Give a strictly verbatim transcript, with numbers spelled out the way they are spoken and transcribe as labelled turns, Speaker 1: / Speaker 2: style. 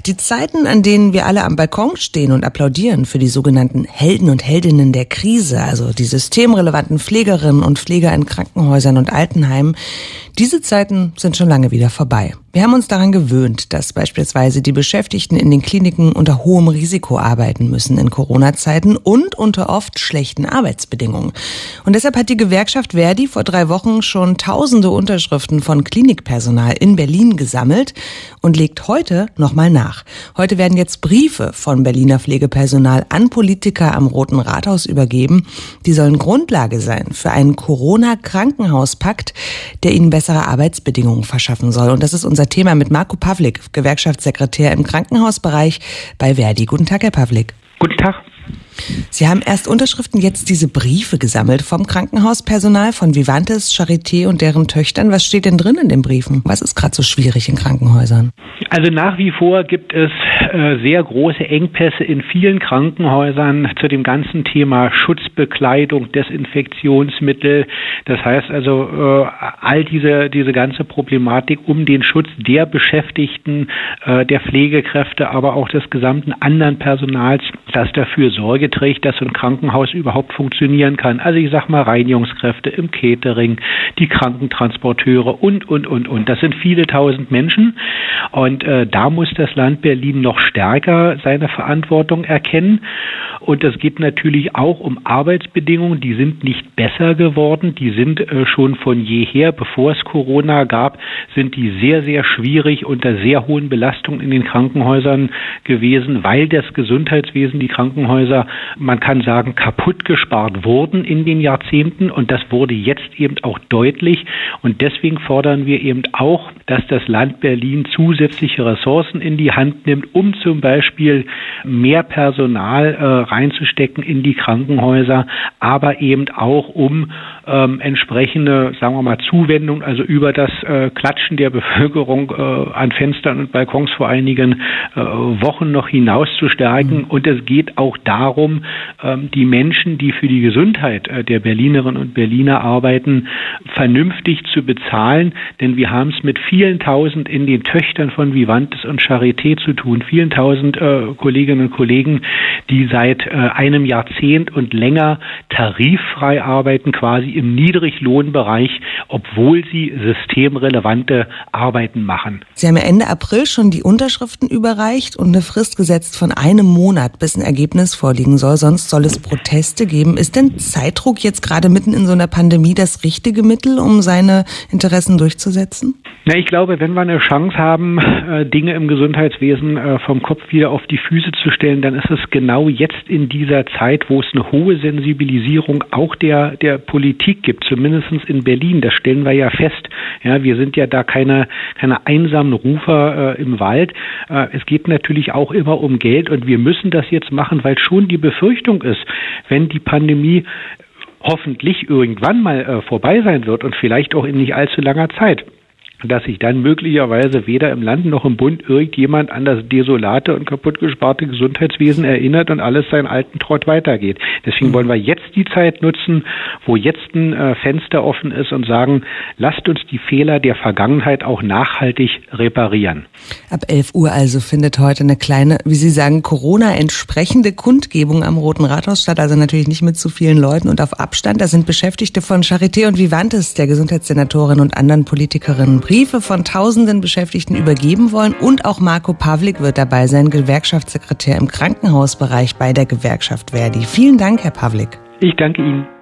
Speaker 1: Die Zeiten, an denen wir alle am Balkon stehen und applaudieren für die sogenannten Helden und Heldinnen der Krise, also die systemrelevanten Pflegerinnen und Pfleger in Krankenhäusern und Altenheimen, diese Zeiten sind schon lange wieder vorbei. Wir haben uns daran gewöhnt, dass beispielsweise die Beschäftigten in den Kliniken unter hohem Risiko arbeiten müssen in Corona-Zeiten und unter oft schlechten Arbeitsbedingungen. Und deshalb hat die Gewerkschaft Verdi vor drei Wochen schon tausende Unterschriften von Klinikpersonal in Berlin gesammelt und legt heute nochmal nach. Heute werden jetzt Briefe von Berliner Pflegepersonal an Politiker am Roten Rathaus übergeben. Die sollen Grundlage sein für einen Corona-Krankenhauspakt, der ihnen bessere Arbeitsbedingungen verschaffen soll. Und das ist unser Thema mit Marko Pavlik, Gewerkschaftssekretär im Krankenhausbereich bei Verdi. Guten Tag, Herr Pavlik.
Speaker 2: Guten Tag.
Speaker 1: Sie haben erst Unterschriften, jetzt diese Briefe gesammelt vom Krankenhauspersonal, von Vivantes, Charité und deren Töchtern. Was steht denn drin in den Briefen? Was ist gerade so schwierig in Krankenhäusern?
Speaker 2: Also nach wie vor gibt es äh, sehr große Engpässe in vielen Krankenhäusern zu dem ganzen Thema Schutzbekleidung, Desinfektionsmittel. Das heißt also äh, all diese diese ganze Problematik um den Schutz der Beschäftigten, äh, der Pflegekräfte, aber auch des gesamten anderen Personals, das dafür Sorge trägt, dass so ein Krankenhaus überhaupt funktionieren kann. Also ich sag mal Reinigungskräfte im Catering, die Krankentransporteure und, und, und, und. Das sind viele tausend Menschen und äh, da muss das Land Berlin noch stärker seine Verantwortung erkennen. Und es geht natürlich auch um Arbeitsbedingungen, die sind nicht besser geworden, die sind äh, schon von jeher, bevor es Corona gab, sind die sehr, sehr schwierig unter sehr hohen Belastungen in den Krankenhäusern gewesen, weil das Gesundheitswesen, die Krankenhäuser, man kann sagen, kaputt gespart wurden in den Jahrzehnten und das wurde jetzt eben auch deutlich und deswegen fordern wir eben auch, dass das Land Berlin zusätzliche Ressourcen in die Hand nimmt, um zum Beispiel mehr Personal äh, reinzustecken in die Krankenhäuser, aber eben auch um ähm, entsprechende, sagen wir mal, Zuwendung, also über das äh, Klatschen der Bevölkerung äh, an Fenstern und Balkons vor einigen äh, Wochen noch hinaus zu stärken. Mhm. Und es geht auch darum, ähm, die Menschen, die für die Gesundheit äh, der Berlinerinnen und Berliner arbeiten, vernünftig zu bezahlen, denn wir haben es mit vielen tausend in den Töchtern von Vivantes und Charité zu tun, vielen tausend äh, Kolleginnen und Kollegen, die seit äh, einem Jahrzehnt und länger tariffrei arbeiten, quasi im Niedriglohnbereich, obwohl sie systemrelevante Arbeiten machen.
Speaker 1: Sie haben ja Ende April schon die Unterschriften überreicht und eine Frist gesetzt von einem Monat, bis ein Ergebnis vorliegen soll. Sonst soll es Proteste geben. Ist denn Zeitdruck jetzt gerade mitten in so einer Pandemie das richtige Mittel, um seine Interessen durchzusetzen?
Speaker 2: Na, ich glaube, wenn wir eine Chance haben, Dinge im Gesundheitswesen vom Kopf wieder auf die Füße zu stellen, dann ist es genau jetzt in dieser Zeit, wo es eine hohe Sensibilisierung auch der der Politik gibt, zumindest in Berlin. Das stellen wir ja fest. Ja, wir sind ja da keine keine einsamen Rufer äh, im Wald. Äh, es geht natürlich auch immer um Geld und wir müssen das jetzt machen, weil schon die Befürchtung ist, wenn die Pandemie hoffentlich irgendwann mal äh, vorbei sein wird und vielleicht auch in nicht allzu langer Zeit, dass sich dann möglicherweise weder im Land noch im Bund irgendjemand an das desolate und kaputtgesparte Gesundheitswesen erinnert und alles seinen alten Trott weitergeht. Deswegen wollen wir jetzt die Zeit nutzen, wo jetzt ein äh, Fenster offen ist und sagen, lasst uns die Fehler der Vergangenheit auch nachhaltig reparieren.
Speaker 1: Ab elf Uhr also findet heute eine kleine, wie Sie sagen, Corona-entsprechende Kundgebung am Roten Rathaus statt, also natürlich nicht mit zu vielen Leuten und auf Abstand. Da sind Beschäftigte von Charité und Vivantes, der Gesundheitssenatorin und anderen Politikerinnen, Briefe von tausenden Beschäftigten übergeben wollen und auch Marko Pavlik wird dabei sein, Gewerkschaftssekretär im Krankenhausbereich bei der Gewerkschaft Verdi. Vielen Dank, Herr Pavlik.
Speaker 2: Ich danke Ihnen.